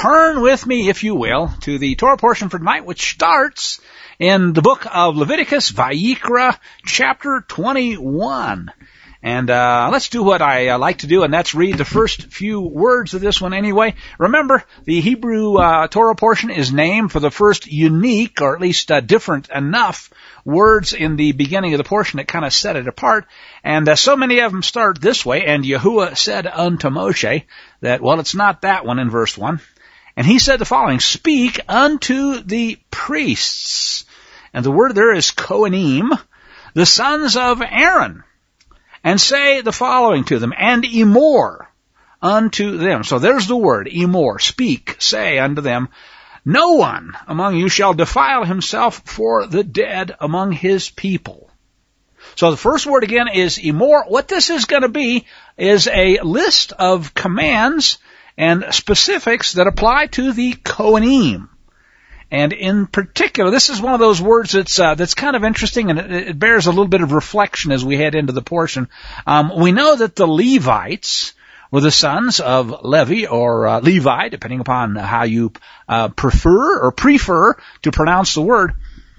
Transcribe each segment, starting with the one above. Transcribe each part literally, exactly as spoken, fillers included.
turn with me, if you will, to the Torah portion for tonight, which starts in the book of Leviticus, Vayikra, chapter twenty-one. And uh let's do what I uh, like to do, and that's read the first few words of this one anyway. Remember, the Hebrew uh Torah portion is named for the first unique, or at least uh, different enough words in the beginning of the portion that kind of set it apart. And uh, so many of them start this way. And Yahuwah said unto Moshe that, well, it's not that one in verse one. And he said the following, speak unto the priests. And the word there is Kohanim, the sons of Aaron. And say the following to them, and emor unto them. So there's the word, emor, speak, say unto them, no one among you shall defile himself for the dead among his people. So the first word again is emor. What this is going to be is a list of commands and specifics that apply to the Kohanim. And in particular, this is one of those words that's uh, that's kind of interesting, and it, it bears a little bit of reflection as we head into the portion. Um, we know that the Levites were the sons of Levi, or uh, Levi, depending upon how you uh, prefer or prefer to pronounce the word.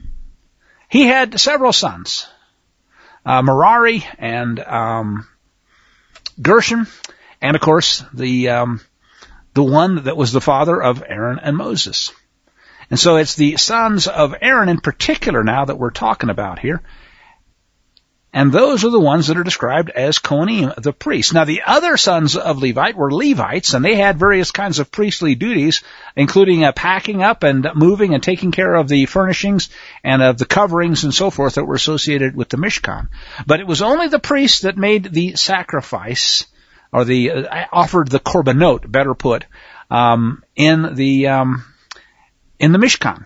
He had several sons, uh, Merari and um, Gershon, and of course the um, the one that was the father of Aaron and Moses. And so it's the sons of Aaron in particular now that we're talking about here. And those are the ones that are described as Kohanim, the priests. Now the other sons of Levite were Levites, and they had various kinds of priestly duties, including uh, packing up and moving and taking care of the furnishings and of the coverings and so forth that were associated with the Mishkan. But it was only the priests that made the sacrifice, or the uh, offered the korbanot, better put, um, in the um, in the Mishkan.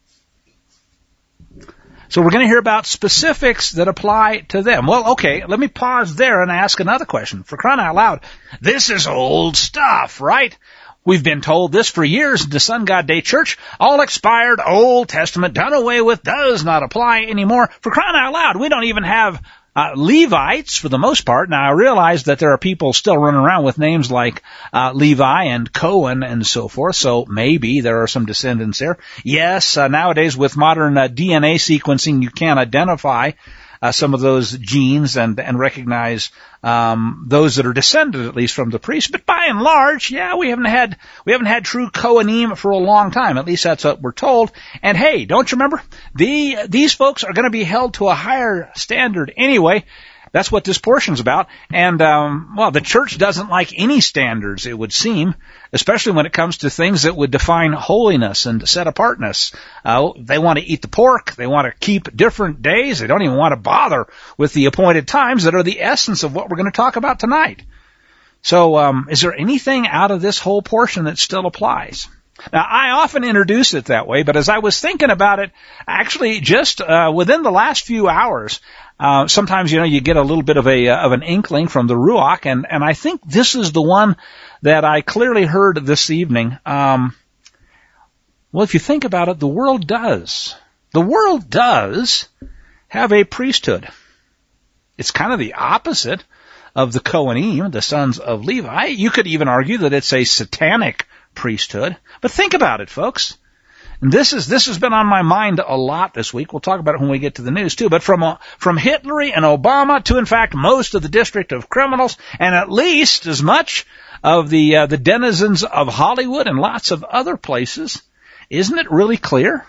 So we're going to hear about specifics that apply to them. Well, okay, let me pause there and ask another question. For crying out loud, this is old stuff, right? We've been told this for years in the Sun God Day Church. All expired, Old Testament, done away with, does not apply anymore. For crying out loud, we don't even have Uh, Levites, for the most part. Now, I realize that there are people still running around with names like uh, Levi and Cohen and so forth, so maybe there are some descendants there. Yes, uh, nowadays with modern uh, D N A sequencing, you can identify uh, some of those genes and, and recognize um, those that are descended, at least, from the priests. But by and large, yeah, we haven't had we haven't had true Kohanim for a long time. At least that's what we're told. And hey, don't you remember? The these folks are going to be held to a higher standard anyway. That's what this portion's about. And, um, well, the church doesn't like any standards, it would seem, especially when it comes to things that would define holiness and set-apartness. Uh, they want to eat the pork. They want to keep different days. They don't even want to bother with the appointed times that are the essence of what we're going to talk about tonight. So, um, is there anything out of this whole portion that still applies? Now, I often introduce it that way, but as I was thinking about it, actually just uh, within the last few hours, uh, sometimes, you know, you get a little bit of a uh, of an inkling from the Ruach, and, and I think this is the one that I clearly heard this evening. Um, well, if you think about it, the world does. The world does have a priesthood. It's kind of the opposite of the Kohanim, the sons of Levi. You could even argue that it's a satanic priesthood. But think about it, folks. And this is this has been on my mind a lot this week. We'll talk about it when we get to the news too. But from uh, from Hitler and Obama to, in fact, most of the District of Criminals, and at least as much of the uh, the denizens of Hollywood and lots of other places, isn't it really clear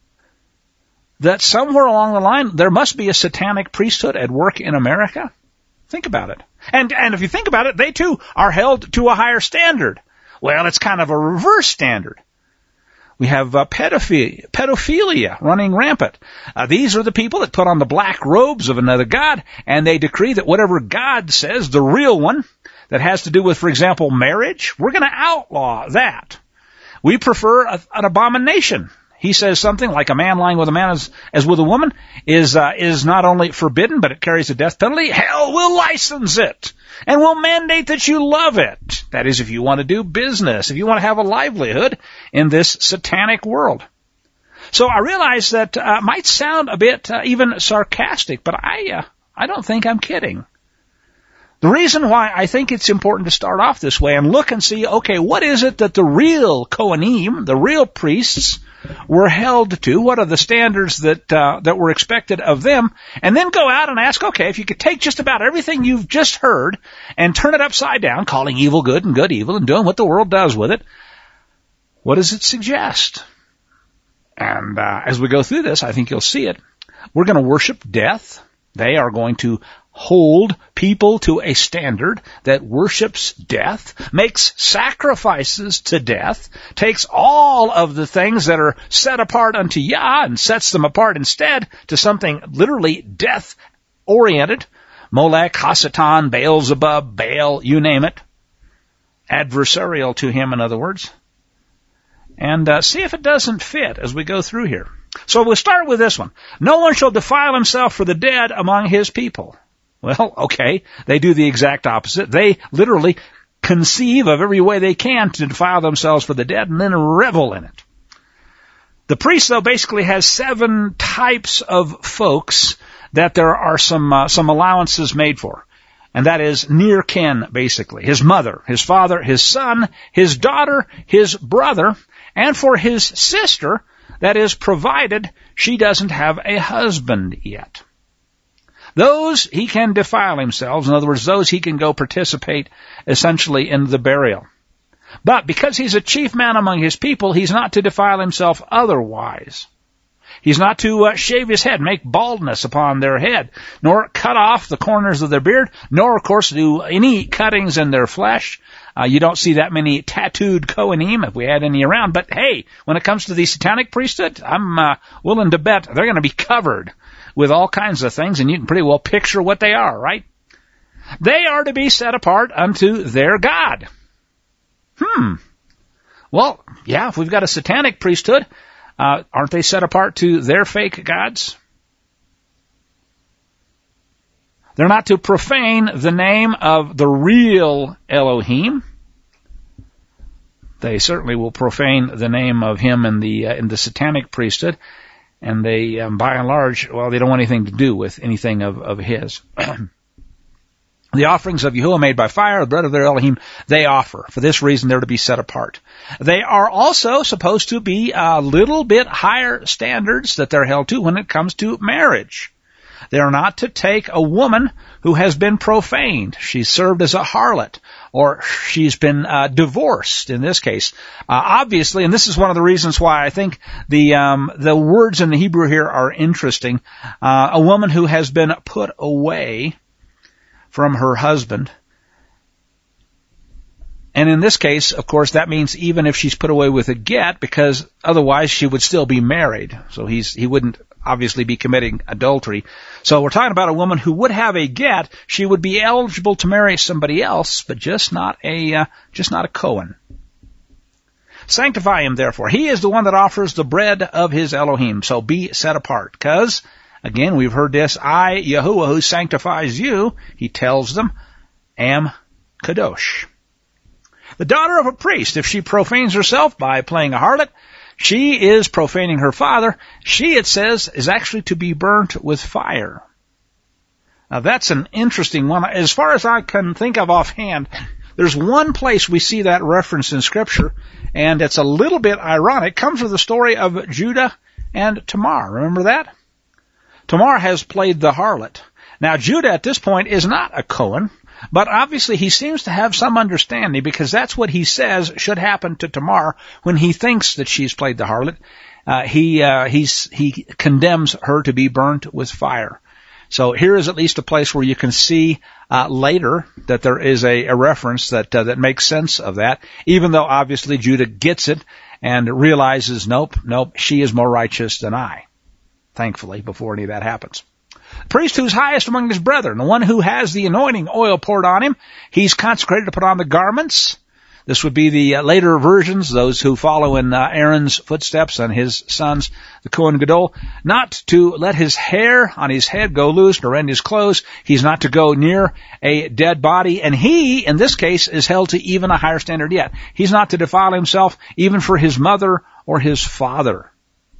that somewhere along the line there must be a satanic priesthood at work in America? Think about it. And and if you think about it, they too are held to a higher standard. Well, it's kind of a reverse standard. We have uh, pedophilia, pedophilia running rampant. Uh, these are the people that put on the black robes of another god, and they decree that whatever God says, the real one, that has to do with, for example, marriage, we're going to outlaw that. We prefer a, an abomination. He says something like a man lying with a man as, as with a woman is uh, is not only forbidden, but it carries a death penalty. Hell will license it and will mandate that you love it. That is, if you want to do business, if you want to have a livelihood in this satanic world. So I realize that uh, might sound a bit uh, even sarcastic, but I uh, I don't think I'm kidding. The reason why I think it's important to start off this way and look and see, okay, what is it that the real Kohanim, the real priests, were held to? What are the standards that uh, that were expected of them? And then go out and ask, okay, if you could take just about everything you've just heard and turn it upside down, calling evil good and good evil and doing what the world does with it, what does it suggest? And uh, as we go through this, I think you'll see it. We're going to worship death. They are going to hold people to a standard that worships death, makes sacrifices to death, takes all of the things that are set apart unto Yah and sets them apart instead to something literally death-oriented. Molech, Hasatan, Beelzebub, Baal, you name it. Adversarial to him, in other words. And uh, see if it doesn't fit as we go through here. So we'll start with this one. No one shall defile himself for the dead among his people. Well, okay, they do the exact opposite. They literally conceive of every way they can to defile themselves for the dead and then revel in it. The priest, though, basically has seven types of folks that there are some uh, some allowances made for. And that is near kin, basically. His mother, his father, his son, his daughter, his brother, and for his sister, that is, provided she doesn't have a husband yet. Those he can defile himself. In other words, those he can go participate essentially in the burial. But because he's a chief man among his people, he's not to defile himself otherwise. He's not to uh, shave his head, make baldness upon their head, nor cut off the corners of their beard, nor, of course, do any cuttings in their flesh. Uh, you don't see that many tattooed Kohanim, if we had any around. But hey, when it comes to the satanic priesthood, I'm uh, willing to bet they're going to be covered with all kinds of things, and you can pretty well picture what they are, right? They are to be set apart unto their God. Hmm. Well, yeah, if we've got a satanic priesthood, uh, aren't they set apart to their fake gods? They're not to profane the name of the real Elohim. They certainly will profane the name of him in the uh, in the satanic priesthood. And they, um, by and large, well, they don't want anything to do with anything of, of his. The offerings of Yahuwah made by fire, the bread of their Elohim, they offer. For this reason, they're to be set apart. They are also supposed to be a little bit higher standards that they're held to when it comes to marriage. They are not to take a woman who has been profaned. She's served as a harlot, or she's been uh, divorced in this case. Uh, obviously, and this is one of the reasons why I think the um, the words in the Hebrew here are interesting. Uh, a woman who has been put away from her husband. And in this case, of course, that means even if she's put away with a get, because otherwise she would still be married. So he's he wouldn't obviously be committing adultery. So we're talking about a woman who would have a get. She would be eligible to marry somebody else, but just not a uh, just not a Cohen. Sanctify him, therefore. He is the one that offers the bread of his Elohim. So be set apart. Because, again, we've heard this, I, Yahuwah, who sanctifies you, he tells them, am Kadosh. The daughter of a priest, if she profanes herself by playing a harlot, she is profaning her father. She, it says, is actually to be burnt with fire. Now, that's an interesting one. As far as I can think of offhand, there's one place we see that reference in Scripture, and it's a little bit ironic. It comes with the story of Judah and Tamar. Remember that? Tamar has played the harlot. Now, Judah at this point is not a Cohen, but obviously he seems to have some understanding, because that's what he says should happen to Tamar when he thinks that she's played the harlot. Uh, he uh, he's, he condemns her to be burnt with fire. So here is at least a place where you can see uh, later that there is a, a reference that uh, that makes sense of that, even though obviously Judah gets it and realizes, nope, nope, she is more righteous than I, thankfully, before any of that happens. Priest who's highest among his brethren, the one who has the anointing oil poured on him, he's consecrated to put on the garments. This would be the uh, later versions, those who follow in uh, Aaron's footsteps and his sons, the Kohen Gadol, not to let his hair on his head go loose nor rend his clothes. He's not to go near a dead body. And he, in this case, is held to even a higher standard yet. He's not to defile himself even for his mother or his father.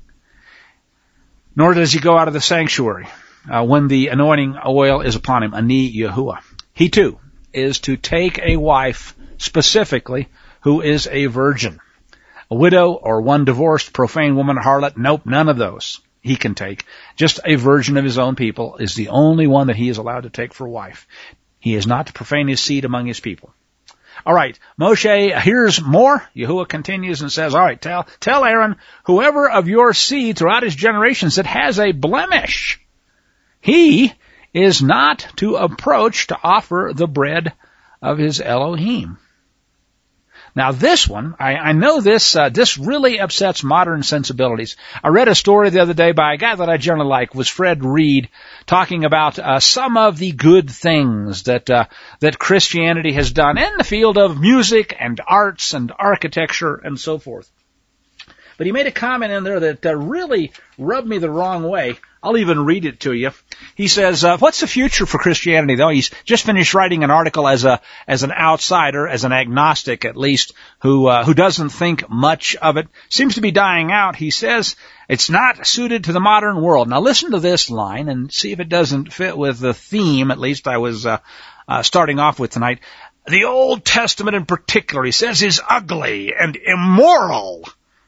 Nor does he go out of the sanctuary Uh, when the anointing oil is upon him, Ani Yahuwah. He too is to take a wife specifically who is a virgin. A widow or one divorced, profane woman, harlot, nope, none of those he can take. Just a virgin of his own people is the only one that he is allowed to take for wife. He is not to profane his seed among his people. All right, Moshe hears more. Yahuwah continues and says, all right, tell, tell Aaron, whoever of your seed throughout his generations that has a blemish, he is not to approach to offer the bread of his Elohim. Now this one, I, I know this, uh, this really upsets modern sensibilities. I read a story the other day by a guy that I generally like, was Fred Reed, talking about uh, some of the good things that uh, that Christianity has done in the field of music and arts and architecture and so forth. But he made a comment in there that uh, really rubbed me the wrong way. I'll even read it to you. He says, uh, what's the future for Christianity, though? He's just finished writing an article as a as an outsider, as an agnostic at least, who uh, who doesn't think much of it. Seems to be dying out. He says it's not suited to the modern world. Now listen to this line and see if it doesn't fit with the theme, at least I was uh, uh, starting off with tonight. The Old Testament in particular, he says, is ugly and immoral.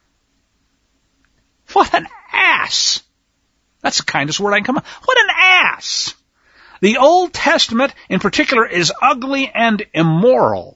What an ass! That's the kindest word I can come up. What an ass! The Old Testament in particular is ugly and immoral.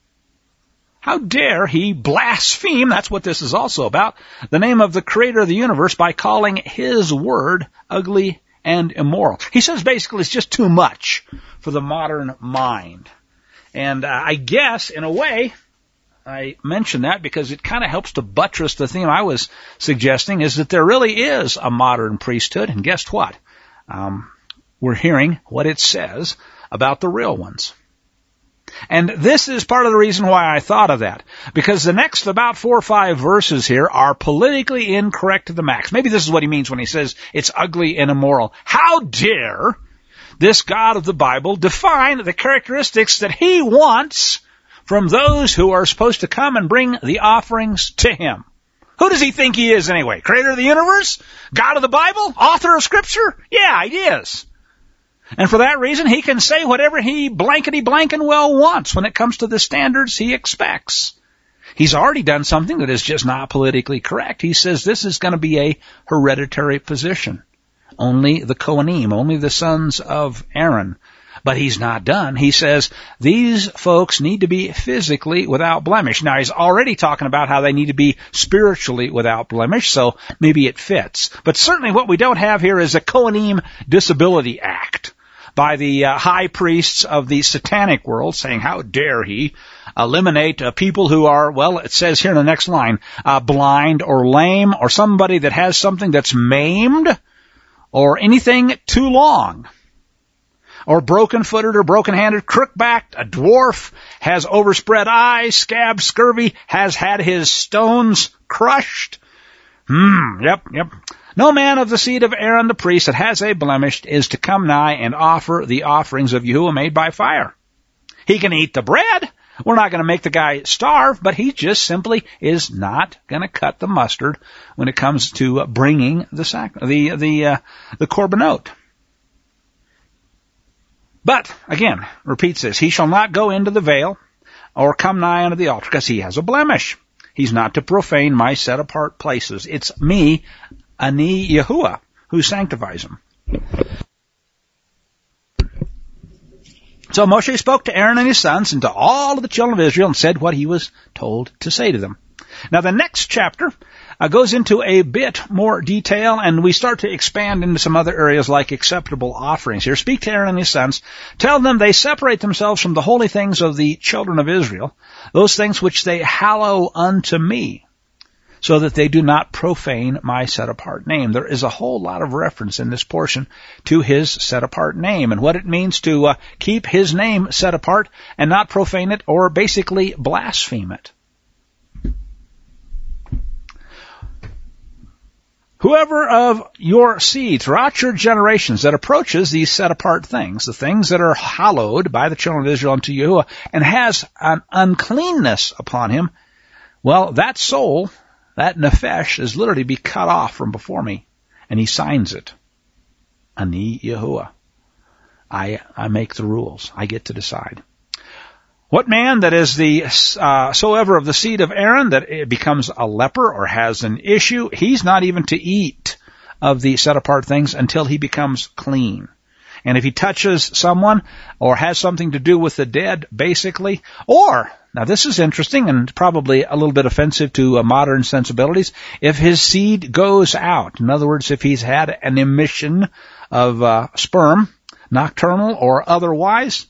How dare he blaspheme, that's what this is also about, the name of the creator of the universe by calling his word ugly and immoral. He says basically it's just too much for the modern mind. And uh, I guess, in a way, I mention that because it kind of helps to buttress the theme I was suggesting, is that there really is a modern priesthood, and guess what? Um, we're hearing what it says about the real ones. And this is part of the reason why I thought of that, because the next about four or five verses here are politically incorrect to the max. Maybe this is what he means when he says it's ugly and immoral. How dare this God of the Bible define the characteristics that he wants from those who are supposed to come and bring the offerings to him? Who does he think he is anyway? Creator of the universe? God of the Bible? Author of Scripture? Yeah, he is. And for that reason, he can say whatever he blankety blankin' well wants when it comes to the standards he expects. He's already done something that is just not politically correct. He says this is going to be a hereditary position. Only the Kohanim, only the sons of Aaron. But he's not done. He says these folks need to be physically without blemish. Now, he's already talking about how they need to be spiritually without blemish, so maybe it fits. But certainly what we don't have here is a Kohanim Disability Act by the uh, high priests of the satanic world saying, how dare he eliminate uh, people who are, well, it says here in the next line, uh, blind or lame or somebody that has something that's maimed or anything too long. Or broken-footed or broken-handed, crook-backed, a dwarf, has overspread eyes, scab, scurvy, has had his stones crushed. Hmm, yep, yep. No man of the seed of Aaron the priest that has a blemish is to come nigh and offer the offerings of Yahuwah made by fire. He can eat the bread. We're not going to make the guy starve, but he just simply is not going to cut the mustard when it comes to bringing the sac- the the uh, the korbanot. But, again, repeats this, he shall not go into the veil or come nigh unto the altar, because he has a blemish. He's not to profane my set-apart places. It's me, Ani Yahuwah, who sanctifies him. So Moshe spoke to Aaron and his sons and to all of the children of Israel and said what he was told to say to them. Now the next chapter uh, goes into a bit more detail, and we start to expand into some other areas like acceptable offerings. Here, speak to Aaron and his sons. Tell them they separate themselves from the holy things of the children of Israel, those things which they hallow unto me, so that they do not profane my set-apart name. There is a whole lot of reference in this portion to his set-apart name and what it means to uh, keep his name set apart and not profane it or basically blaspheme it. Whoever of your seed throughout your generations that approaches these set-apart things, the things that are hallowed by the children of Israel unto Yahuwah, and has an uncleanness upon him, well, that soul, that nefesh, is literally be cut off from before me. And he signs it. Ani Yahuwah. I, I make the rules. I get to decide. What man that is the uh, soever of the seed of Aaron that it becomes a leper or has an issue, he's not even to eat of the set-apart things until he becomes clean. And if he touches someone or has something to do with the dead, basically, or, now this is interesting and probably a little bit offensive to uh, modern sensibilities, if his seed goes out, in other words, if he's had an emission of uh, sperm, nocturnal or otherwise,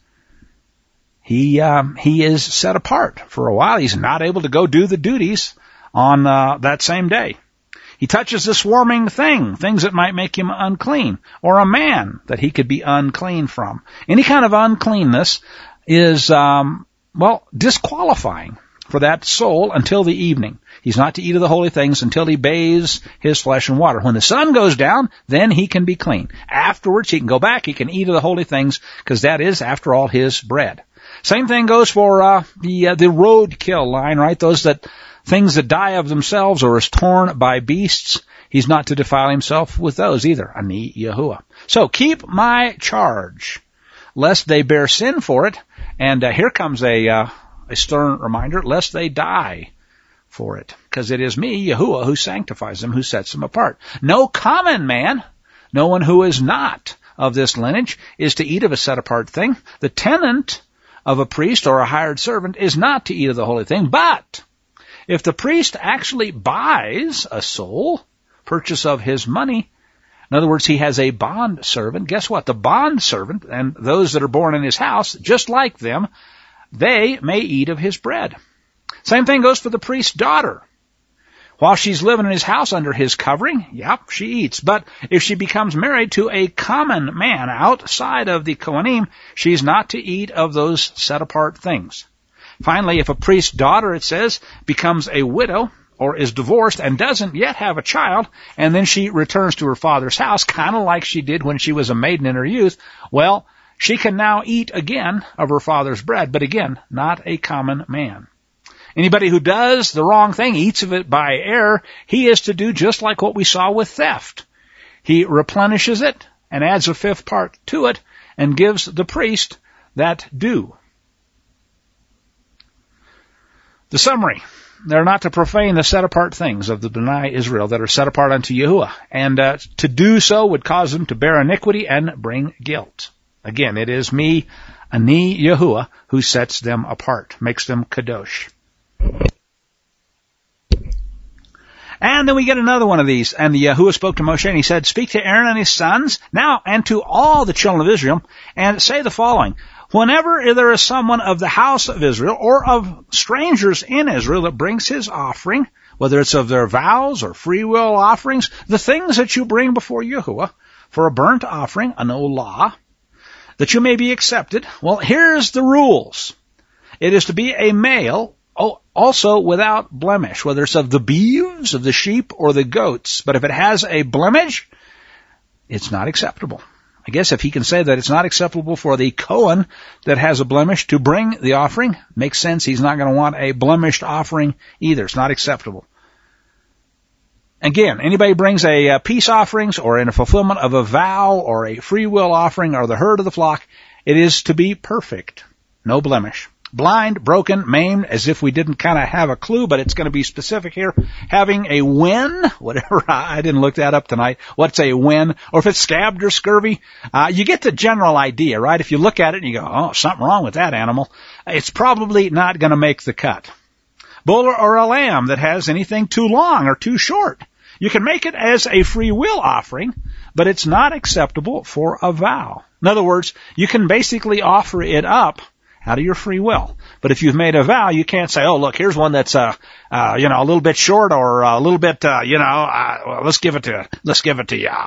He um, he is set apart for a while. He's not able to go do the duties on uh, that same day. He touches the swarming thing, things that might make him unclean, or a man that he could be unclean from. Any kind of uncleanness is, um, well, disqualifying for that soul until the evening. He's not to eat of the holy things until he bathes his flesh in water. When the sun goes down, then he can be clean. Afterwards, he can go back, he can eat of the holy things, because that is, after all, his bread. Same thing goes for uh, the uh, the roadkill line, right? Those that things that die of themselves or is torn by beasts. He's not to defile himself with those either. Ani Yahuwah. So keep my charge, lest they bear sin for it. And uh, here comes a uh, a stern reminder, lest they die for it, because it is me, Yahuwah, who sanctifies them, who sets them apart. No common man, no one who is not of this lineage, is to eat of a set-apart thing. The tenant of a priest or a hired servant is not to eat of the holy thing, but if the priest actually buys a soul, purchase of his money, in other words, he has a bond servant, guess what? The bond servant and those that are born in his house, just like them, they may eat of his bread. Same thing goes for the priest's daughter. While she's living in his house under his covering, yep, she eats. But if she becomes married to a common man outside of the Kohanim, she's not to eat of those set-apart things. Finally, if a priest's daughter, it says, becomes a widow or is divorced and doesn't yet have a child, and then she returns to her father's house, kind of like she did when she was a maiden in her youth, well, she can now eat again of her father's bread, but again, not a common man. Anybody who does the wrong thing, eats of it by error, he is to do just like what we saw with theft. He replenishes it and adds a fifth part to it and gives the priest that due. The summary. They're not to profane the set-apart things of the B'nai Israel that are set apart unto Yahuwah. And uh, to do so would cause them to bear iniquity and bring guilt. Again, it is me, Ani Yahuwah, who sets them apart, makes them kadosh. And then we get another one of these. And the Yahuwah spoke to Moshe, and he said, speak to Aaron and his sons, now, and to all the children of Israel, and say the following. Whenever there is someone of the house of Israel, or of strangers in Israel, that brings his offering, whether it's of their vows or free will offerings, the things that you bring before Yahuwah, for a burnt offering, an olah, that you may be accepted, well, here's the rules. It is to be a male, oh, also without blemish, whether it's of the beeves, of the sheep, or the goats. But if it has a blemish, it's not acceptable. I guess if he can say that it's not acceptable for the Kohen that has a blemish to bring the offering, makes sense. He's not going to want a blemished offering either. It's not acceptable. Again, anybody brings a, a peace offerings or in a fulfillment of a vow or a free will offering or the herd of the flock, it is to be perfect. No blemish. Blind, broken, maimed, as if we didn't kind of have a clue, but it's going to be specific here. Having a wen, whatever, I didn't look that up tonight. What's a wen? Or if it's scabbed or scurvy, uh, you get the general idea, right? If you look at it and you go, oh, something wrong with that animal, it's probably not going to make the cut. Bull or a lamb that has anything too long or too short. You can make it as a free will offering, but it's not acceptable for a vow. In other words, you can basically offer it up out of your free will. But if you've made a vow, you can't say, oh, look, here's one that's, uh, uh, you know, a little bit short or a little bit, uh, you know, uh, well, let's give it to, let's give it to you.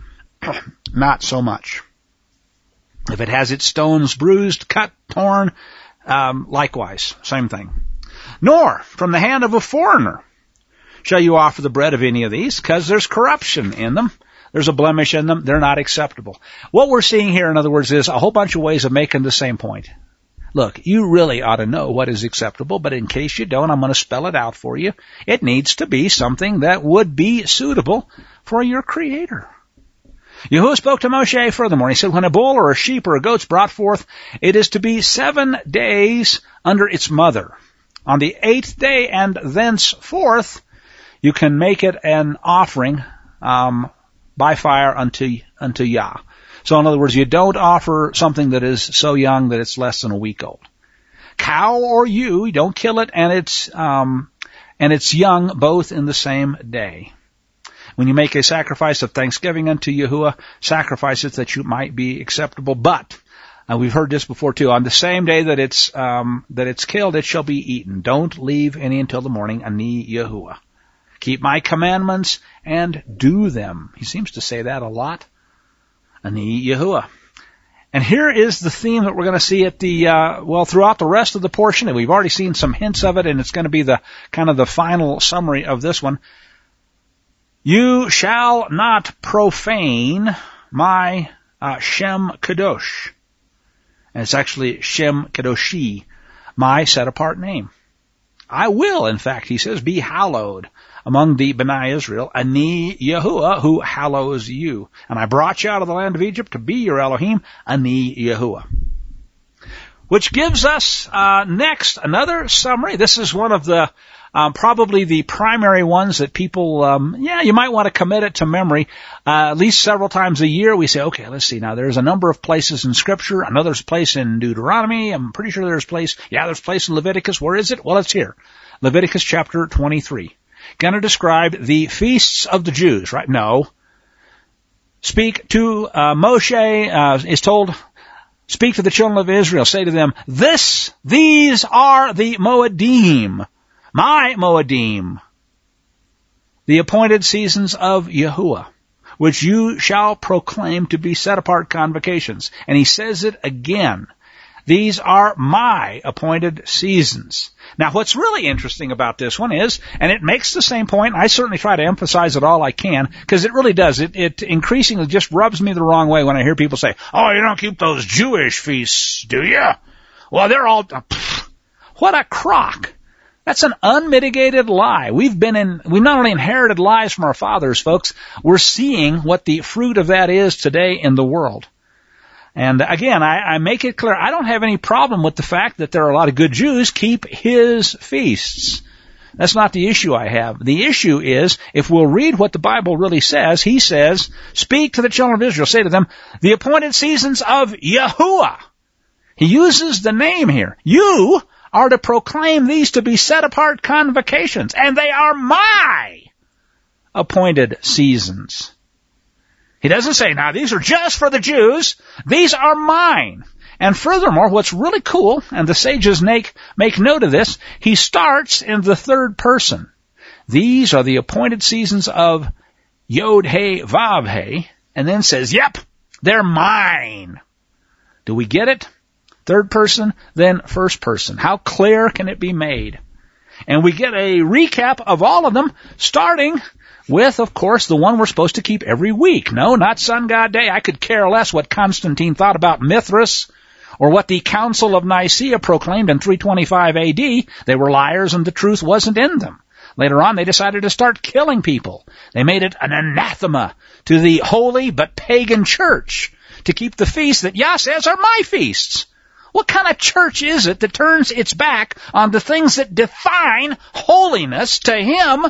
Not so much. If it has its stones bruised, cut, torn, um, likewise, same thing. Nor from the hand of a foreigner shall you offer the bread of any of these, because there's corruption in them. There's a blemish in them. They're not acceptable. What we're seeing here, in other words, is a whole bunch of ways of making the same point. Look, you really ought to know what is acceptable, but in case you don't, I'm going to spell it out for you. It needs to be something that would be suitable for your Creator. Yahuwah spoke to Moshe furthermore. He said, when a bull or a sheep or a goat's brought forth, it is to be seven days under its mother. On the eighth day and thenceforth, you can make it an offering um, by fire unto unto Yah. So in other words, you don't offer something that is so young that it's less than a week old. Cow or ewe, you don't kill it and it's um, and it's young both in the same day. When you make a sacrifice of thanksgiving unto Yahuwah, sacrifice it that you might be acceptable. But, uh, we've heard this before too, on the same day that it's, um, that it's killed, it shall be eaten. Don't leave any until the morning, ani Yahuwah. Keep my commandments and do them. He seems to say that a lot. Ani Yahuwah. And here is the theme that we're going to see at the, uh, well, throughout the rest of the portion, and we've already seen some hints of it, and it's going to be the, kind of the final summary of this one. You shall not profane my uh, Shem Kadosh. And it's actually Shem Kadoshi, my set-apart name. I will, in fact, he says, be hallowed among the B'nai Israel, Ani Yahuwah, who hallows you. And I brought you out of the land of Egypt to be your Elohim, Ani Yahuwah. Which gives us uh, next another summary. This is one of the Um, probably the primary ones that people, um, yeah, you might want to commit it to memory. Uh, at least several times a year we say, okay, let's see. Now there's a number of places in Scripture. I know there's a place in Deuteronomy. I'm pretty sure there's a place, yeah, there's a place in Leviticus. Where is it? Well, it's here. Leviticus chapter twenty-three. Going to describe the feasts of the Jews, right? No. Speak to, uh, Moshe, uh, is told, speak to the children of Israel. Say to them, this, these are the Moedim. My Moedim, the appointed seasons of Yahuwah, which you shall proclaim to be set-apart convocations. And he says it again. These are my appointed seasons. Now, what's really interesting about this one is, and it makes the same point, I certainly try to emphasize it all I can, because it really does. It, it increasingly just rubs me the wrong way when I hear people say, oh, you don't keep those Jewish feasts, do you? Well, they're all, pfft, what a crock. That's an unmitigated lie. We've been in, we've not only inherited lies from our fathers, folks, we're seeing what the fruit of that is today in the world. And again, I, I make it clear, I don't have any problem with the fact that there are a lot of good Jews keep his feasts. That's not the issue I have. The issue is, if we'll read what the Bible really says, he says, speak to the children of Israel, say to them, the appointed seasons of Yahuwah. He uses the name here. You are to proclaim these to be set-apart convocations, and they are my appointed seasons. He doesn't say, now, these are just for the Jews. These are mine. And furthermore, what's really cool, and the sages make, make note of this, he starts in the third person. These are the appointed seasons of Yod-He, Vav-He, and then says, yep, they're mine. Do we get it? Third person, then first person. How clear can it be made? And we get a recap of all of them, starting with, of course, the one we're supposed to keep every week. No, not Sun God Day. I could care less what Constantine thought about Mithras or what the Council of Nicaea proclaimed in three twenty-five A D. They were liars and the truth wasn't in them. Later on, they decided to start killing people. They made it an anathema to the holy but pagan church to keep the feasts that Yah says are my feasts. What kind of church is it that turns its back on the things that define holiness to Him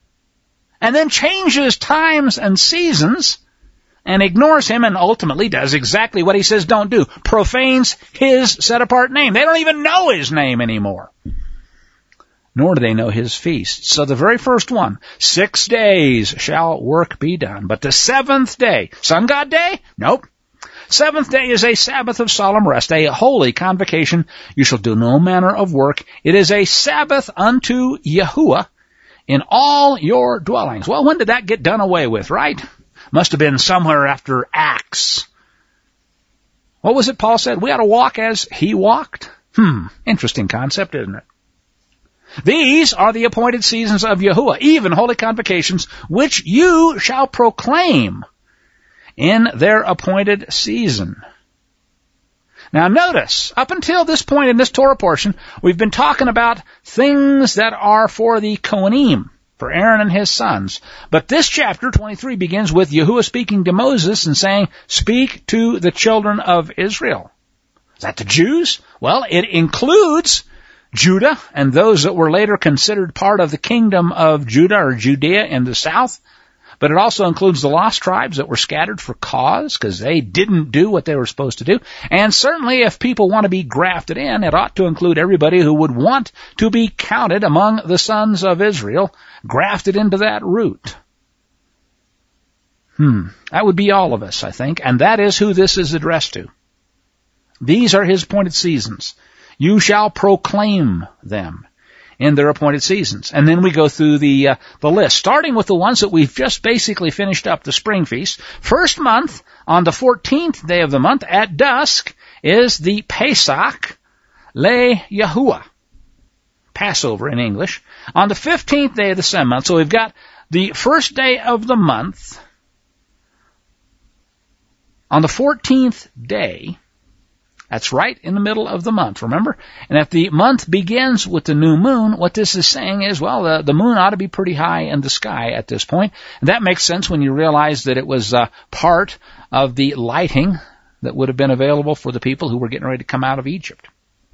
and then changes times and seasons and ignores Him and ultimately does exactly what He says don't do, profanes His set-apart name? They don't even know His name anymore, nor do they know His feasts. So the very first one, six days shall work be done, but the seventh day, Sun God Day? Nope. Seventh day is a Sabbath of solemn rest, a holy convocation. You shall do no manner of work. It is a Sabbath unto Yahuwah in all your dwellings. Well, when did that get done away with, right? Must have been somewhere after Acts. What was it Paul said? We ought to walk as He walked. Hmm, interesting concept, isn't it? These are the appointed seasons of Yahuwah, even holy convocations, which you shall proclaim in their appointed season. Now notice, up until this point in this Torah portion, we've been talking about things that are for the Kohanim, for Aaron and his sons. But this chapter, twenty-three, begins with Yahuwah speaking to Moses and saying, speak to the children of Israel. Is that the Jews? Well, it includes Judah and those that were later considered part of the kingdom of Judah or Judea in the south. But it also includes the lost tribes that were scattered for cause because they didn't do what they were supposed to do. And certainly if people want to be grafted in, it ought to include everybody who would want to be counted among the sons of Israel, grafted into that root. Hmm. That would be all of us, I think. And that is who this is addressed to. These are his appointed seasons. You shall proclaim them in their appointed seasons. And then we go through the uh, the list, starting with the ones that we've just basically finished up, the spring feast. First month, on the fourteenth day of the month, at dusk, is the Pesach Le Yahuwah, Passover in English. On the fifteenth day of the same month, so we've got the first day of the month. On the fourteenth day, that's right in the middle of the month, remember? And if the month begins with the new moon, what this is saying is, well, the, the moon ought to be pretty high in the sky at this point. And that makes sense when you realize that it was uh, part of the lighting that would have been available for the people who were getting ready to come out of Egypt.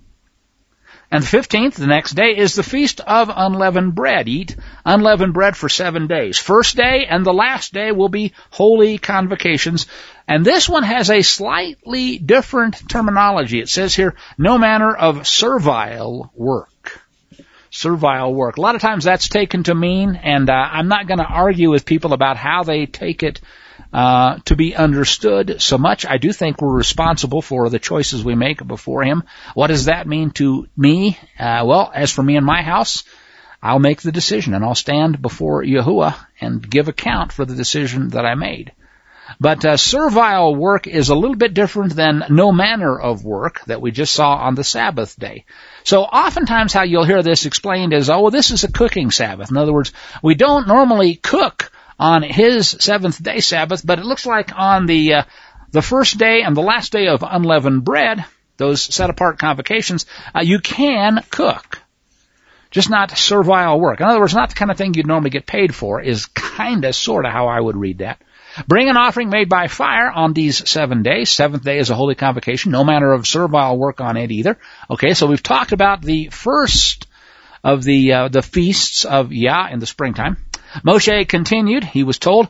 And the fifteenth, the next day, is the Feast of Unleavened Bread. Eat unleavened bread for seven days. First day and the last day will be holy convocations. And this one has a slightly different terminology. It says here, no manner of servile work. Servile work. A lot of times that's taken to mean, and uh, I'm not going to argue with people about how they take it Uh, to be understood so much. I do think we're responsible for the choices we make before him. What does that mean to me? Uh, well, as for me and my house, I'll make the decision and I'll stand before Yahuwah and give account for the decision that I made. But uh, servile work is a little bit different than no manner of work that we just saw on the Sabbath day. So oftentimes how you'll hear this explained is, oh, well, this is a cooking Sabbath. In other words, we don't normally cook on his seventh day Sabbath, but it looks like on the uh, the first day and the last day of unleavened bread, those set-apart convocations, uh, you can cook. Just not servile work. In other words, not the kind of thing you'd normally get paid for is kind of, sort of how I would read that. Bring an offering made by fire on these seven days. Seventh day is a holy convocation. No manner of servile work on it either. Okay, so we've talked about the first of the uh, the feasts of Yah in the springtime. Moshe continued, he was told,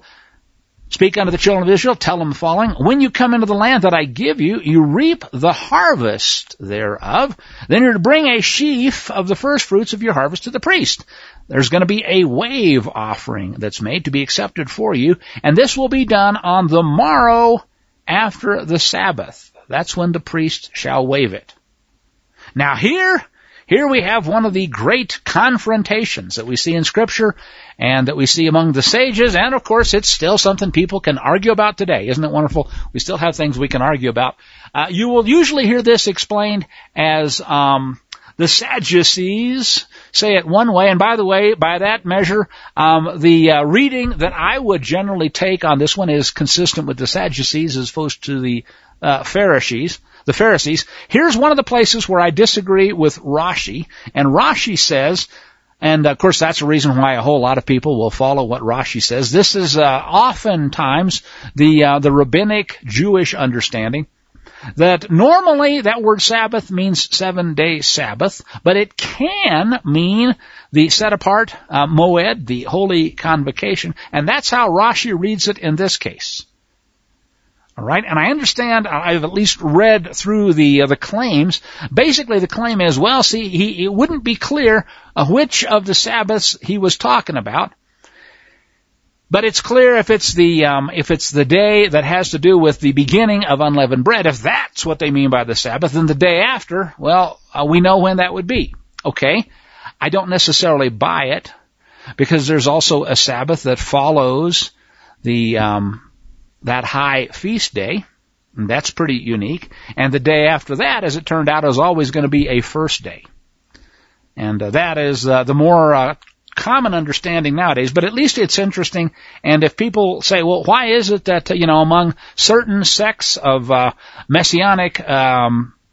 speak unto the children of Israel, tell them the following, when you come into the land that I give you, you reap the harvest thereof, then you're to bring a sheaf of the first fruits of your harvest to the priest. There's going to be a wave offering that's made to be accepted for you, and this will be done on the morrow after the Sabbath. That's when the priest shall wave it. Now here, Here we have one of the great confrontations that we see in Scripture and that we see among the sages, and of course it's still something people can argue about today. Isn't it wonderful? We still have things we can argue about. Uh, you will usually hear this explained as um, the Sadducees say it one way, and by the way, by that measure, um, the uh, reading that I would generally take on this one is consistent with the Sadducees as opposed to the uh, Pharisees. The Pharisees. Here's one of the places where I disagree with Rashi. And Rashi says, and of course that's the reason why a whole lot of people will follow what Rashi says. This is uh, oftentimes the uh, the rabbinic Jewish understanding that normally that word Sabbath means seven-day Sabbath, but it can mean the set-apart uh, moed, the holy convocation, and that's how Rashi reads it in this case. All right, and I understand, I've at least read through the uh, the claims. Basically, the claim is, well, see, he, it wouldn't be clear uh, which of the Sabbaths he was talking about, but it's clear if it's the um, if it's the day that has to do with the beginning of unleavened bread. If that's what they mean by the Sabbath, then the day after, well, uh, we know when that would be. Okay, I don't necessarily buy it because there's also a Sabbath that follows the um, that high feast day, and that's pretty unique. And the day after that, as it turned out, is always going to be a first day. And uh, that is uh, the more uh, common understanding nowadays, but at least it's interesting. And if people say, well, why is it that, you know, among certain sects of uh, Messianic um,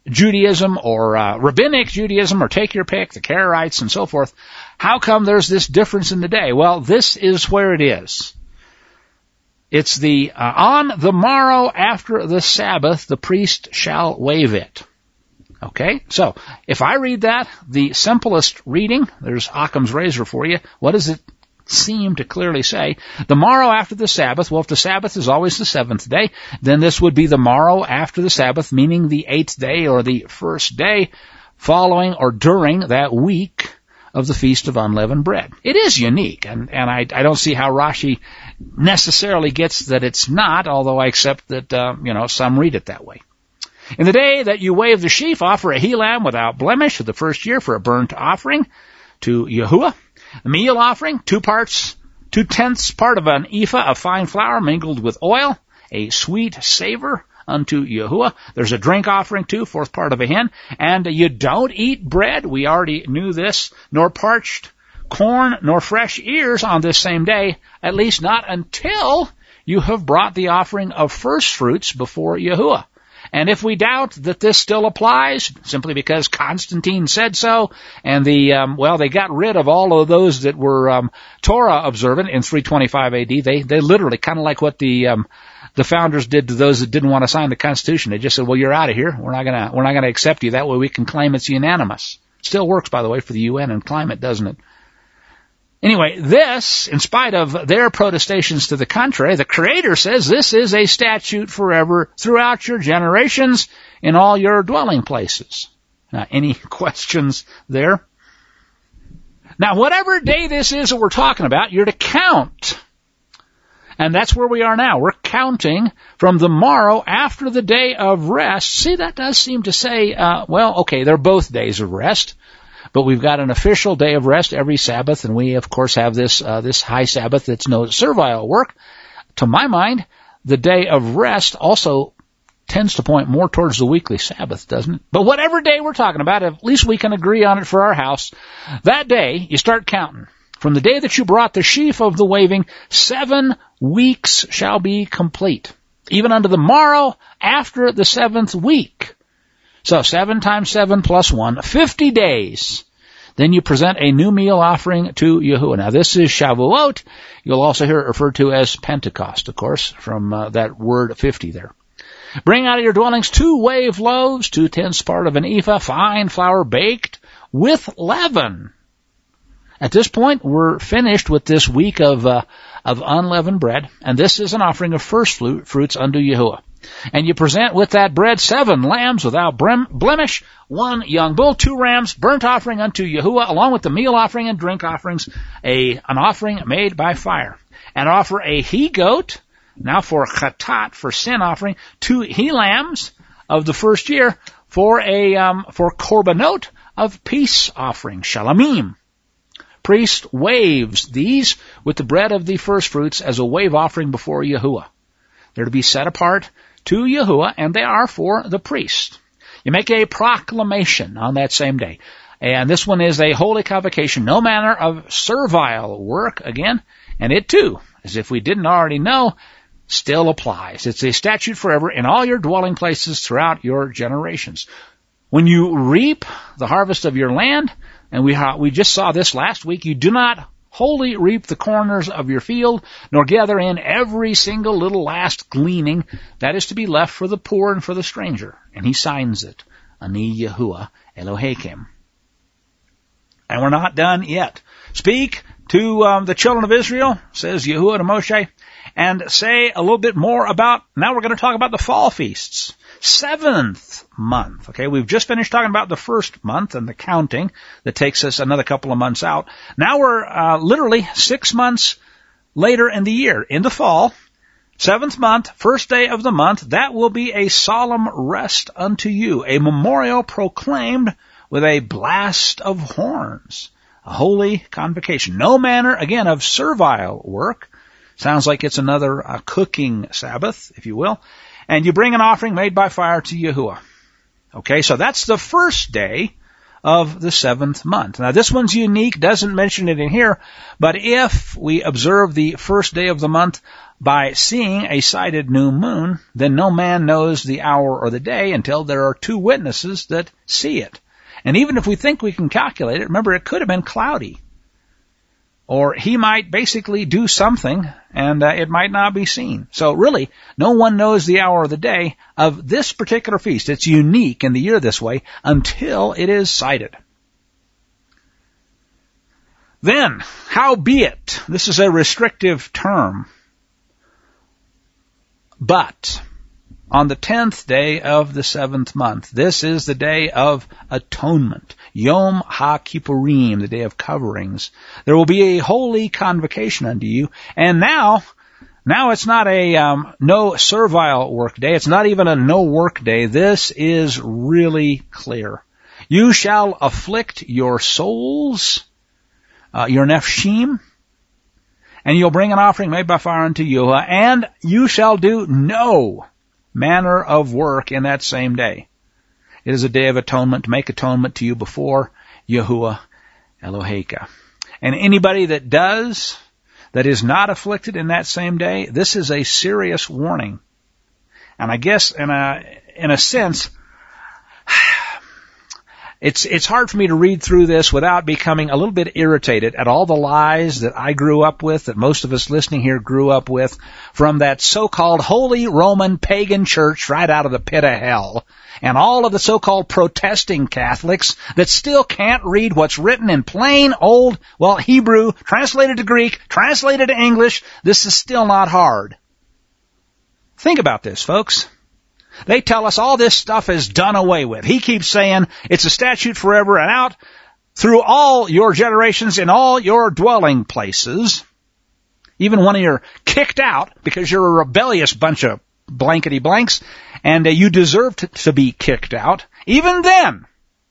Judaism or uh, Rabbinic Judaism, or take your pick, the Karaites and so forth, how come there's this difference in the day? Well, this is where it is. It's the, uh, on the morrow after the Sabbath, the priest shall wave it. Okay, so if I read that, the simplest reading, there's Occam's razor for you. What does it seem to clearly say? The morrow after the Sabbath. Well, if the Sabbath is always the seventh day, then this would be the morrow after the Sabbath, meaning the eighth day or the first day following or during that week of the Feast of Unleavened Bread. It is unique, and, and I, I don't see how Rashi necessarily gets that it's not, although I accept that, uh, you know, some read it that way. In the day that you wave the sheaf, offer a he lamb without blemish of the first year for a burnt offering to Yahuwah. A meal offering, two parts, two-tenths part of an ephah of fine flour mingled with oil, a sweet savor unto Yahuwah. There's a drink offering too, fourth part of a hin. And you don't eat bread, we already knew this, nor parched corn, nor fresh ears on this same day, at least not until you have brought the offering of first fruits before Yahuwah. And if we doubt that this still applies, simply because Constantine said so, and the, um, well, they got rid of all of those that were um, Torah observant in three twenty-five A D. They they literally, kind of like what the um, the founders did to those that didn't want to sign the Constitution. They just said, well, you're out of here. We're not gonna we're not gonna accept you. That way we can claim it's unanimous. Still works, by the way, for the U N and climate, doesn't it? Anyway, this, in spite of their protestations to the contrary, the Creator says this is a statute forever throughout your generations in all your dwelling places. Now, any questions there? Now, whatever day this is that we're talking about, you're to count. And that's where we are now. We're counting from the morrow after the day of rest. See, that does seem to say, uh, well, okay, they're both days of rest. But we've got an official day of rest every Sabbath, and we, of course, have this uh, this high Sabbath that's no servile work. To my mind, the day of rest also tends to point more towards the weekly Sabbath, doesn't it? But whatever day we're talking about, at least we can agree on it for our house. That day, you start counting. From the day that you brought the sheaf of the waving, seven weeks shall be complete, even unto the morrow after the seventh week. So seven times seven plus one, fifty days. Then you present a new meal offering to Yahuwah. Now this is Shavuot. You'll also hear it referred to as Pentecost, of course, from uh, that word fifty there. Bring out of your dwellings two wave loaves, two-tenths part of an ephah, fine flour baked with leaven. At this point, we're finished with this week of uh, of unleavened bread, and this is an offering of first fruits unto Yahuwah. And you present with that bread seven lambs without blemish, one young bull, two rams, burnt offering unto Yahuwah, along with the meal offering and drink offerings, a an offering made by fire. And offer a he-goat, now for chatat, for sin offering, two he-lambs of the first year, for a um, for korbanot of peace offering, shalamim. Priest waves these with the bread of the first fruits as a wave offering before Yahuwah. They're to be set apart to Yahuwah, and they are for the priest. You make a proclamation on that same day. And this one is a holy convocation, no manner of servile work, again, and it too, as if we didn't already know, still applies. It's a statute forever in all your dwelling places throughout your generations. When you reap the harvest of your land, and we we just saw this last week, you do not wholly reap the corners of your field, nor gather in every single little last gleaning. That is to be left for the poor and for the stranger. And he signs it, Ani Yahuwah Elohim. And we're not done yet. Speak to um, the children of Israel, says Yahuwah to Moshe, and say a little bit more about, now we're going to talk about the fall feasts. Seventh month. Okay, we've just finished talking about the first month and the counting that takes us another couple of months out. Now we're uh, literally six months later in the year, in the fall. Seventh month, first day of the month, that will be a solemn rest unto you, a memorial proclaimed with a blast of horns, a holy convocation. No manner, again, of servile work. Sounds like it's another uh, cooking Sabbath, if you will. And you bring an offering made by fire to Yahuwah. Okay, so that's the first day of the seventh month. Now this one's unique, doesn't mention it in here, but if we observe the first day of the month by seeing a sighted new moon, then no man knows the hour or the day until there are two witnesses that see it. And even if we think we can calculate it, remember it could have been cloudy. Or he might basically do something and uh, it might not be seen. So really, no one knows the hour or the day of this particular feast. It's unique in the year this way until it is sighted. Then, howbeit, this is a restrictive term, but on the tenth day of the seventh month, this is the day of atonement, Yom HaKippurim, the day of coverings. There will be a holy convocation unto you. And now, now it's not a um, no servile work day. It's not even a no work day. This is really clear. You shall afflict your souls, uh, your nefshim, and you'll bring an offering made by fire unto Yahuwah, and you shall do no manner of work in that same day. It is a day of atonement to make atonement to you before Yahuwah Eloheka. And anybody that does, that is not afflicted in that same day, this is a serious warning. And I guess in a, in a sense, It's it's hard for me to read through this without becoming a little bit irritated at all the lies that I grew up with, that most of us listening here grew up with, from that so-called Holy Roman pagan church right out of the pit of hell, and all of the so-called protesting Catholics that still can't read what's written in plain old, well, Hebrew, translated to Greek, translated to English. This is still not hard. Think about this, folks. They tell us all this stuff is done away with. He keeps saying it's a statute forever and out through all your generations in all your dwelling places. Even when you're kicked out because you're a rebellious bunch of blankety blanks and uh, you deserve to, to be kicked out. Even then,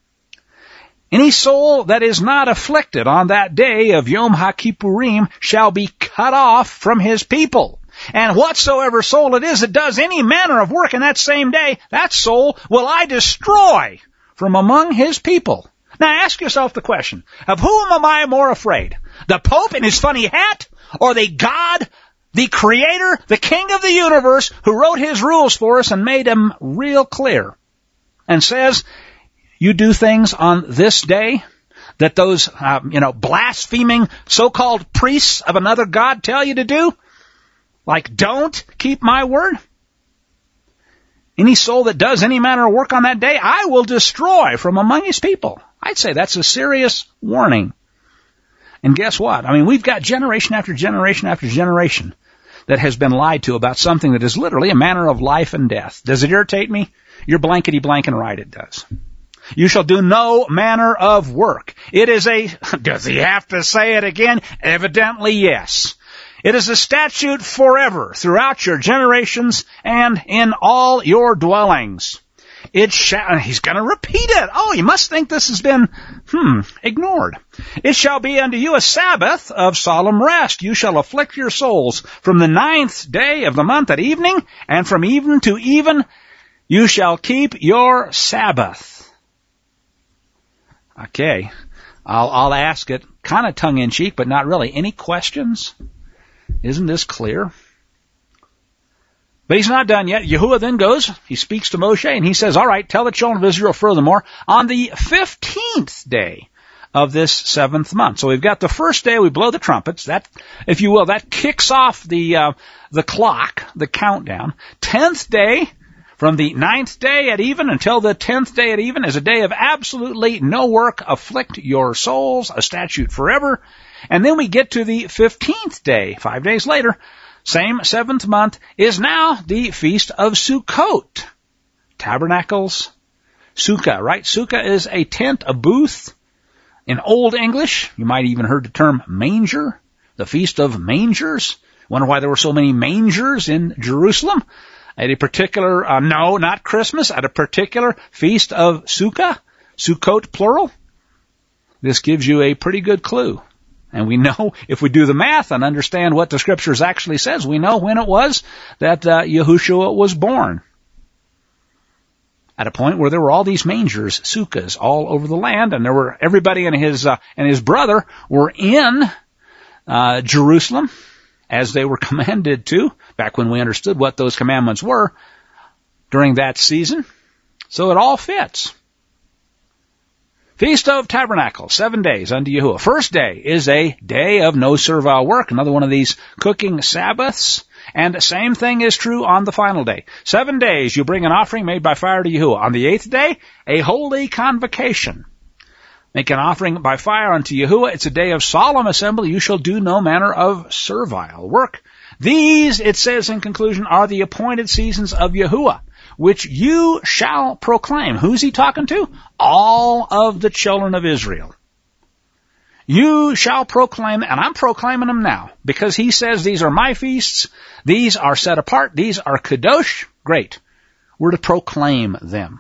any soul that is not afflicted on that day of Yom HaKippurim shall be cut off from his people. And whatsoever soul it is that does any manner of work in that same day, that soul will I destroy from among his people. Now ask yourself the question, of whom am I more afraid? The Pope in his funny hat, or the God, the Creator, the King of the universe, who wrote his rules for us and made them real clear, and says, you do things on this day that those, uh, you know, blaspheming so-called priests of another God tell you to do? Like, don't keep my word? Any soul that does any manner of work on that day, I will destroy from among his people. I'd say that's a serious warning. And guess what? I mean, we've got generation after generation after generation that has been lied to about something that is literally a matter of life and death. Does it irritate me? You're blankety blank and right, it does. You shall do no manner of work. It is a, does he have to say it again? Evidently, yes. It is a statute forever throughout your generations and in all your dwellings. It shall, he's going to repeat it. Oh, you must think this has been, hmm, ignored. It shall be unto you a Sabbath of solemn rest. You shall afflict your souls from the ninth day of the month at evening, and from even to even you shall keep your Sabbath. Okay, I'll, I'll ask it kind of tongue-in-cheek, but not really. Any questions? Isn't this clear? But he's not done yet. Yahuwah then goes, he speaks to Moshe, and he says, all right, tell the children of Israel furthermore, on the fifteenth day of this seventh month. So we've got the first day, we blow the trumpets. That, if you will, that kicks off the, uh, the clock, the countdown. Tenth day, from the ninth day at even until the tenth day at even, is a day of absolutely no work. Afflict your souls, a statute forever. And then we get to the fifteenth day, five days later, same seventh month, is now the Feast of Sukkot. Tabernacles, Sukkah, right? Sukkah is a tent, a booth. In Old English, you might even heard the term manger, the Feast of Mangers. Wonder why there were so many mangers in Jerusalem. At a particular, uh, no, not Christmas, at a particular Feast of Sukkah, Sukkot plural. This gives you a pretty good clue. And we know, if we do the math and understand what the Scriptures actually says, we know when it was that uh, Yahushua was born. at a point where there were all these mangers, sukkahs, all over the land, and there were everybody and his uh, and his brother were in uh, Jerusalem as they were commanded to, back when we understood what those commandments were during that season. So it all fits. Feast of Tabernacles, seven days unto Yahuwah. First day is a day of no servile work, another one of these cooking Sabbaths. And the same thing is true on the final day. Seven days you bring an offering made by fire to Yahuwah. On the eighth day, a holy convocation. Make an offering by fire unto Yahuwah. It's a day of solemn assembly. You shall do no manner of servile work. These, it says in conclusion, are the appointed seasons of Yahuwah, which you shall proclaim. Who's he talking to? All of the children of Israel. You shall proclaim, and I'm proclaiming them now, because he says these are my feasts, these are set apart, these are kadosh. Great. We're to proclaim them.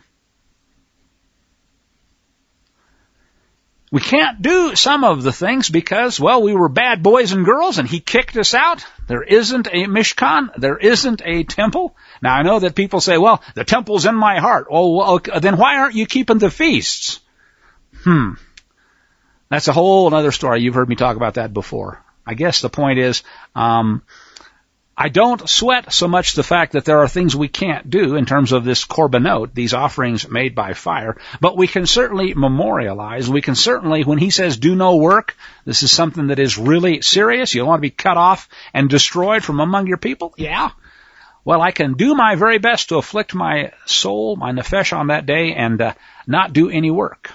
We can't do some of the things because, well, we were bad boys and girls and he kicked us out. There isn't a Mishkan. There isn't a temple. Now, I know that people say, well, the temple's in my heart. Oh, well, then why aren't you keeping the feasts? Hmm. That's a whole other story. You've heard me talk about that before. I guess the point is, um, I don't sweat so much the fact that there are things we can't do in terms of this korbanot, these offerings made by fire, but we can certainly memorialize. We can certainly, when he says do no work, this is something that is really serious. You don't want to be cut off and destroyed from among your people? Yeah. Well, I can do my very best to afflict my soul, my nefesh on that day and uh, not do any work.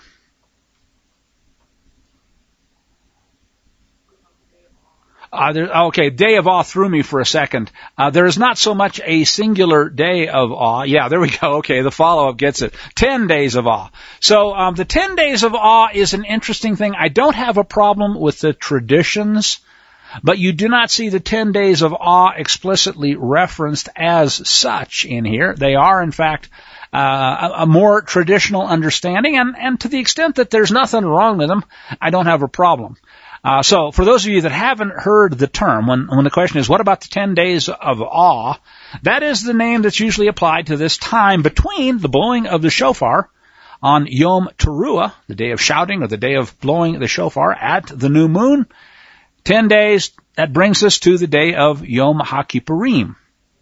Uh, there, okay, day of awe threw me for a second. Uh, there is not so much a singular day of awe. Yeah, there we go. Okay, the follow-up gets it. Ten days of awe. So um, the ten days of awe is an interesting thing. I don't have a problem with the traditions, but you do not see the ten days of awe explicitly referenced as such in here. They are, in fact, uh, a, a more traditional understanding, and, and to the extent that there's nothing wrong with them, I don't have a problem. Uh, so for those of you that haven't heard the term, when, when the question is, what about the ten days of awe? That is the name that's usually applied to this time between the blowing of the shofar on Yom Teruah, the day of shouting or the day of blowing the shofar at the new moon. Ten days, that brings us to the day of Yom HaKippurim.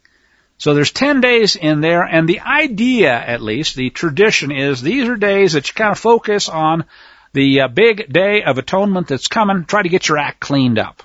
So there's ten days in there, and the idea, at least, the tradition is these are days that you kind of focus on the uh, big day of atonement that's coming. Try to get your act cleaned up.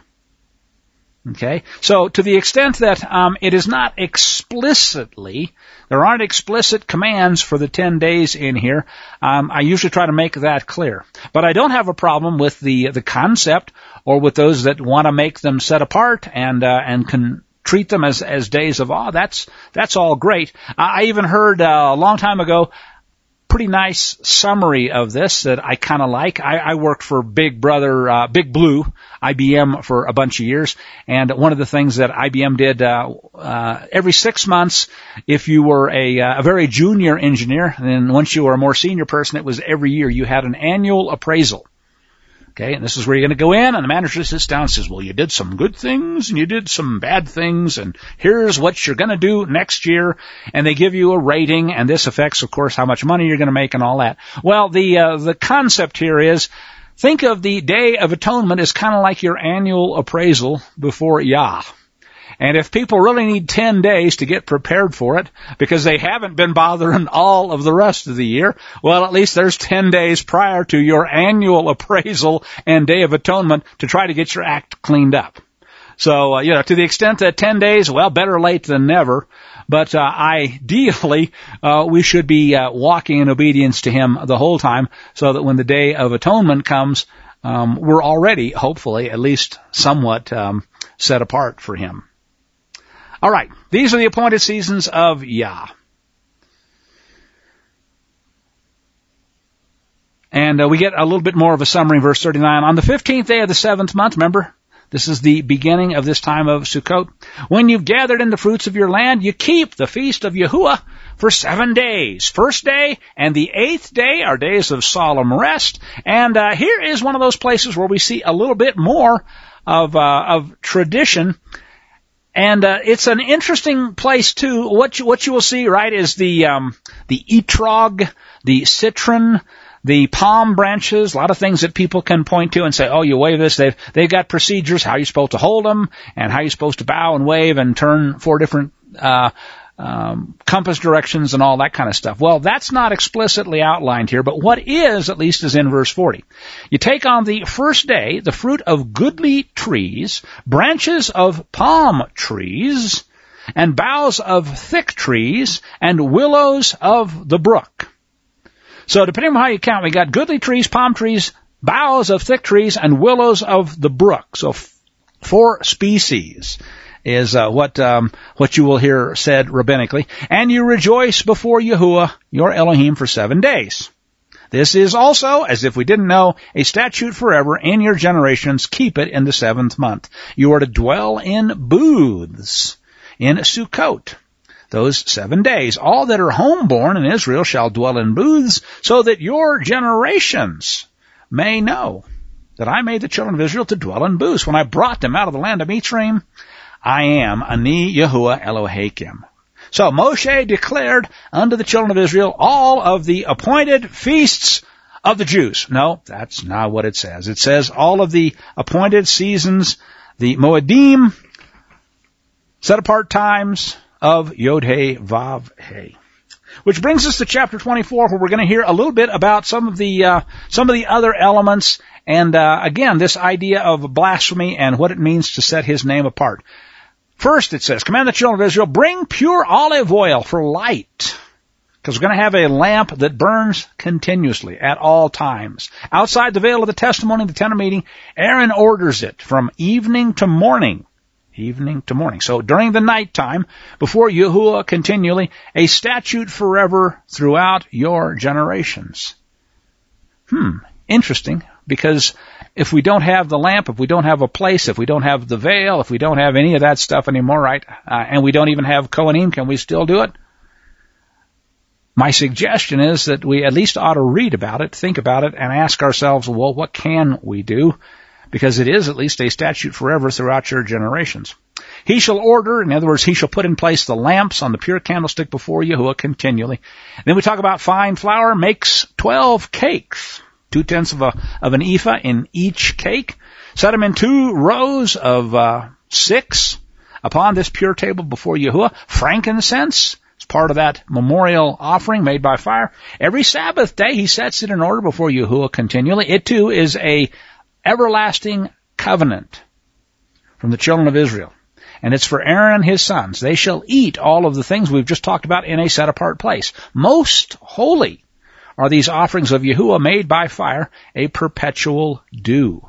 Okay? So to the extent that um, it is not explicitly, there aren't explicit commands for the ten days in here, um, I usually try to make that clear. But I don't have a problem with the the concept or with those that want to make them set apart and uh, and can treat them as, as days of awe. That's, that's all great. I even heard uh, a long time ago pretty nice summary of this that I kind of like. I, I worked for Big Brother, uh, Big Blue, I B M for a bunch of years, and one of the things that I B M did uh, uh, every six months, if you were a, uh, a very junior engineer, and then once you were a more senior person, it was every year you had an annual appraisal. Okay, and this is where you're going to go in, and the manager sits down and says, well, you did some good things, and you did some bad things, and here's what you're going to do next year, and they give you a rating, and this affects, of course, how much money you're going to make and all that. Well, the uh, the concept here is, think of the Day of Atonement as kind of like your annual appraisal before Yah. And if people really need ten days to get prepared for it because they haven't been bothering all of the rest of the year, well, at least there's ten days prior to your annual appraisal and Day of Atonement to try to get your act cleaned up. So, uh, you know, to the extent that ten days, well, better late than never. But uh, ideally, uh, we should be uh, walking in obedience to Him the whole time so that when the Day of Atonement comes, um, we're already, hopefully, at least somewhat um, set apart for Him. All right, these are the appointed seasons of Yah. And uh, we get a little bit more of a summary in verse thirty-nine. On the fifteenth day of the seventh month, remember, this is the beginning of this time of Sukkot. When you've gathered in the fruits of your land, you keep the feast of Yahuwah for seven days. First day and the eighth day are days of solemn rest. And uh, here is one of those places where we see a little bit more of uh, of tradition. And uh, it's an interesting place too. What you, what you will see, right, is the um, the etrog, the citron, the palm branches. A lot of things that people can point to and say, "Oh, you wave this." They've they've got procedures how you're supposed to hold them and how you're supposed to bow and wave and turn four different uh, um, compass directions and all that kind of stuff. Well, that's not explicitly outlined here, but what is, at least, is in verse forty. You take on the first day the fruit of goodly trees, branches of palm trees, and boughs of thick trees, and willows of the brook. So depending on how you count, we got goodly trees, palm trees, boughs of thick trees, and willows of the brook. So f- four species is uh, what um, what you will hear said rabbinically. And you rejoice before Yahuwah, your Elohim, for seven days. This is also, as if we didn't know, a statute forever in your generations. Keep it in the seventh month. You are to dwell in booths, in Sukkot, those seven days. All that are homeborn in Israel shall dwell in booths, so that your generations may know that I made the children of Israel to dwell in booths when I brought them out of the land of Mitzrayim. I am Ani Yahuwah Eloheikim. So Moshe declared unto the children of Israel all of the appointed feasts of the Jews. No, that's not what it says. It says all of the appointed seasons, the Moedim, set apart times of Yod-Heh Vav-Heh. Which brings us to chapter twenty-four, where we're going to hear a little bit about some of the uh, some of the other elements, and uh, again, this idea of blasphemy and what it means to set his name apart. First, it says, command the children of Israel, bring pure olive oil for light, because we're going to have a lamp that burns continuously at all times. Outside the veil of the testimony of the tent of meeting, Aaron orders it from evening to morning. Evening to morning. So during the nighttime, before Yahuwah continually, a statute forever throughout your generations. Hmm, interesting, because if we don't have the lamp, if we don't have a place, if we don't have the veil, if we don't have any of that stuff anymore, right, uh, and we don't even have Kohanim, can we still do it? My suggestion is that we at least ought to read about it, think about it, and ask ourselves, well, what can we do? Because it is at least a statute forever throughout your generations. He shall order, in other words, he shall put in place the lamps on the pure candlestick before Yahuwah continually. And then we talk about fine flour makes twelve cakes, two-tenths of, a, of an ephah in each cake. Set them in two rows of uh, six upon this pure table before Yahuwah. Frankincense is part of that memorial offering made by fire. Every Sabbath day he sets it in order before Yahuwah continually. It too is a everlasting covenant from the children of Israel. And it's for Aaron and his sons. They shall eat all of the things we've just talked about in a set-apart place. Most holy are these offerings of Yahuwah made by fire, a perpetual dew.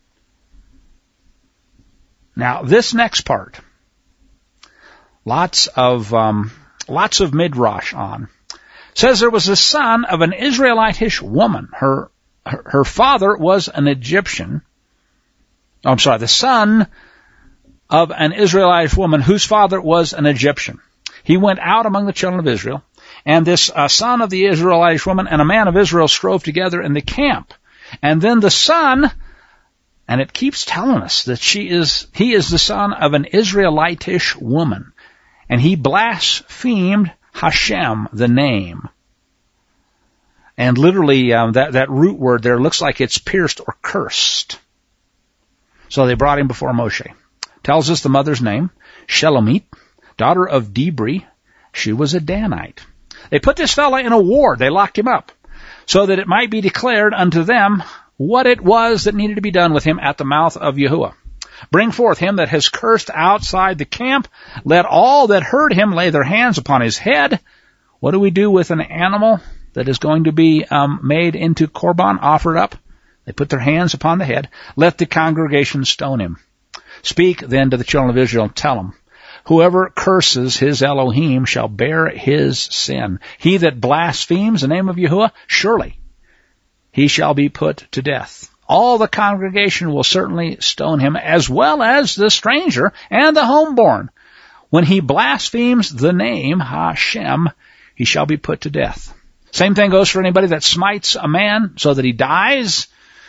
Now, this next part, lots of um, lots of midrash on, says there was a son of an Israelitish woman. Her Her, her father was an Egyptian. Oh, I'm sorry, the son of an Israelite woman whose father was an Egyptian. He went out among the children of Israel, and this uh, son of the Israelite woman and a man of Israel strove together in the camp. And then the son, and it keeps telling us that she is, he is the son of an Israelitish woman, and he blasphemed Hashem, the name. And literally, um, that, that root word there looks like it's pierced or cursed. So they brought him before Moshe. Tells us the mother's name, Shelomit, daughter of Dibri. She was a Danite. They put this fellow in a ward. They locked him up so that it might be declared unto them what it was that needed to be done with him at the mouth of Yahuwah. Bring forth him that has cursed outside the camp. Let all that heard him lay their hands upon his head. What do we do with an animal that is going to be um, made into korban, offered up? They put their hands upon the head. Let the congregation stone him. Speak then to the children of Israel and tell them, whoever curses his Elohim shall bear his sin. He that blasphemes the name of Yahuwah, surely he shall be put to death. All the congregation will certainly stone him, as well as the stranger and the homeborn. When he blasphemes the name Hashem, he shall be put to death. Same thing goes for anybody that smites a man so that he dies.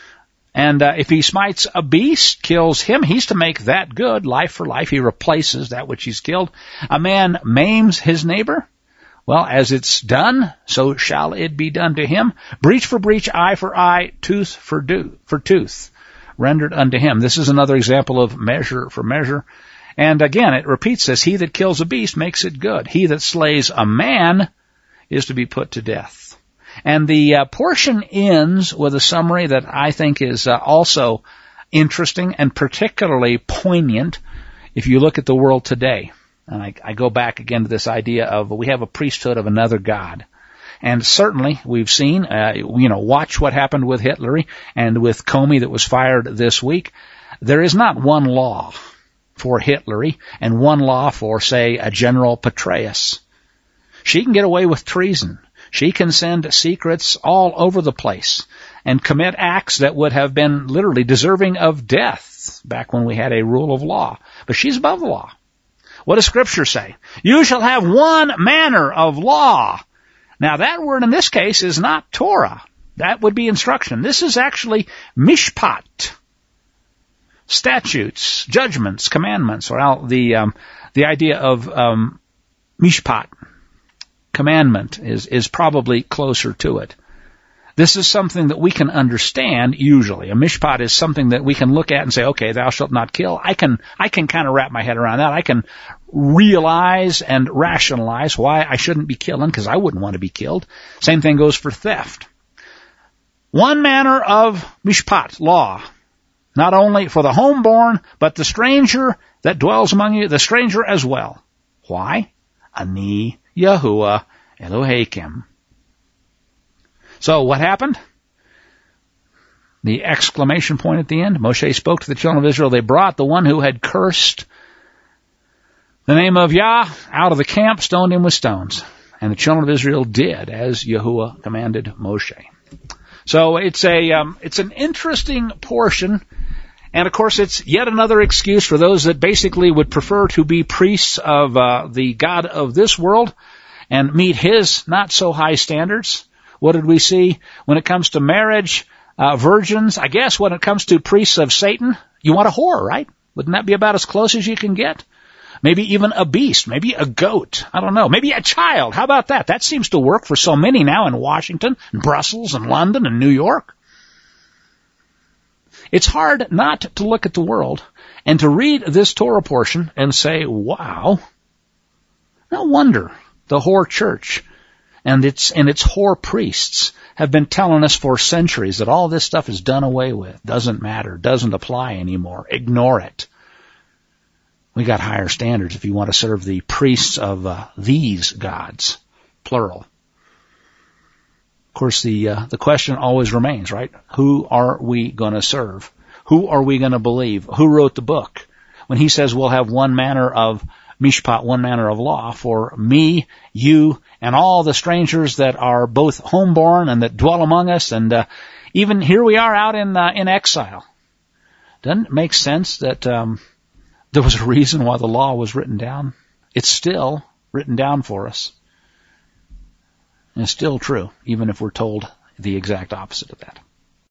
And uh, if he smites a beast, kills him, he's to make that good, life for life. He replaces that which he's killed. A man maims his neighbor. Well, as it's done, so shall it be done to him. Breach for breach, eye for eye, tooth for, do, for tooth, rendered unto him. This is another example of measure for measure. And again, it repeats this, he that kills a beast makes it good. He that slays a man is to be put to death. And the uh, portion ends with a summary that I think is uh, also interesting and particularly poignant if you look at the world today. And I, I go back again to this idea of we have a priesthood of another God. And certainly we've seen, uh, you know, watch what happened with Hitler and with Comey that was fired this week. There is not one law for Hitler and one law for, say, a General Petraeus. She can get away with treason. She can send secrets all over the place and commit acts that would have been literally deserving of death back when we had a rule of law. But she's above the law. What does Scripture say? You shall have one manner of law. Now that word in this case is not Torah. That would be instruction. This is actually mishpat. Statutes, judgments, commandments, or the um, the idea of um, mishpat. Commandment is, is probably closer to it. This is something that we can understand usually. A mishpat is something that we can look at and say, okay, thou shalt not kill. I can, I can kind of wrap my head around that. I can realize and rationalize why I shouldn't be killing because I wouldn't want to be killed. Same thing goes for theft. One manner of mishpat, law, not only for the homeborn, but the stranger that dwells among you, the stranger as well. Why? Ani Yahuwah Eloheikim. So what happened? The exclamation point at the end. Moshe spoke to the children of Israel. They brought the one who had cursed the name of Yah out of the camp, stoned him with stones. And the children of Israel did as Yahuwah commanded Moshe. So it's a um, it's an interesting portion. And, of course, it's yet another excuse for those that basically would prefer to be priests of uh, the God of this world and meet his not-so-high standards. What did we see when it comes to marriage, uh, virgins? I guess when it comes to priests of Satan, you want a whore, right? Wouldn't that be about as close as you can get? Maybe even a beast, maybe a goat. I don't know. Maybe a child. How about that? That seems to work for so many now in Washington, and Brussels, and London, and New York. It's hard not to look at the world and to read this Torah portion and say, wow, no wonder the whore church and its, and its whore priests have been telling us for centuries that all this stuff is done away with, doesn't matter, doesn't apply anymore, ignore it. We got higher standards if you want to serve the priests of uh, these gods, plural. Of course, the uh, the question always remains, right? Who are we going to serve? Who are we going to believe? Who wrote the book? When he says we'll have one manner of mishpat, one manner of law for me, you, and all the strangers that are both homeborn and that dwell among us, and uh, even here we are out in uh, in exile. Doesn't it make sense that um, there was a reason why the law was written down? It's still written down for us. And it's still true, even if we're told the exact opposite of that.